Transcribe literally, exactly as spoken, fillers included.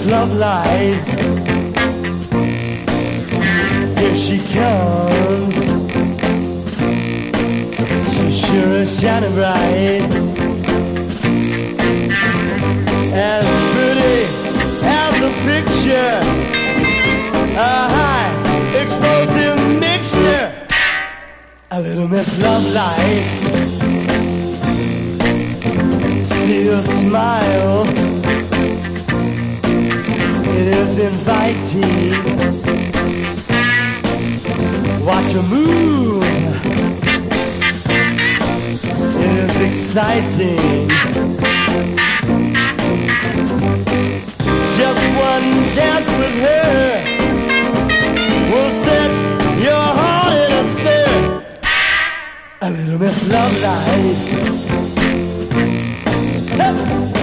Miss Lovelight. Here she comes. She sure is shining bright, as pretty as a picture, a high explosive mixture, a little Miss Lovelight. See her smile, it is inviting. Watch her move, it is exciting. Just one dance with her will set your heart in a stir, a little Miss Lovelight. Hey!